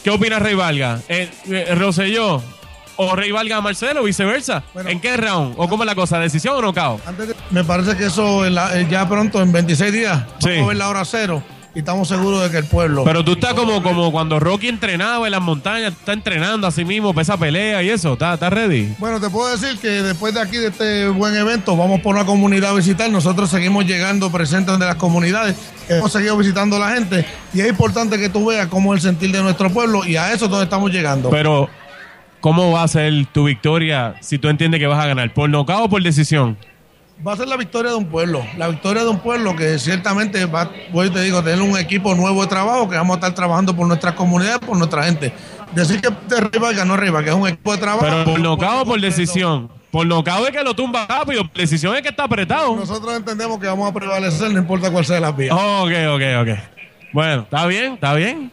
¿Qué opina Rey Valga? ¿Rosselló o Rey Valga a Marcelo o viceversa? Bueno, ¿en qué round? ¿O cómo es la cosa? ¿Decisión o knockout? Me parece que eso ya pronto, en 26 días, Sí. vamos a ver la hora cero y estamos seguros de que el pueblo... Pero tú estás como cuando Rocky entrenaba en las montañas, está entrenando a sí mismo para esa pelea y eso, ¿estás ready? Bueno, te puedo decir que después de aquí, de este buen evento, vamos por una comunidad a visitar. Nosotros seguimos llegando presentes en las comunidades, hemos seguido visitando a la gente y es importante que tú veas cómo es el sentir de nuestro pueblo y a eso es donde estamos llegando. Pero, ¿cómo va a ser tu victoria si tú entiendes que vas a ganar? ¿Por nocaut o por decisión? Va a ser la victoria de un pueblo, la victoria de un pueblo que ciertamente va, voy te digo, tener un equipo nuevo de trabajo que vamos a estar trabajando por nuestras comunidades, por nuestra gente. Decir que Rey Valga no Rey Valga, que es un equipo de trabajo. Pero por nocaut o por decisión. Por nocaut es que lo tumba rápido, por decisión es que está apretado. Nosotros entendemos que vamos a prevalecer, no importa cuál sea la vía. Ok. Bueno, está bien.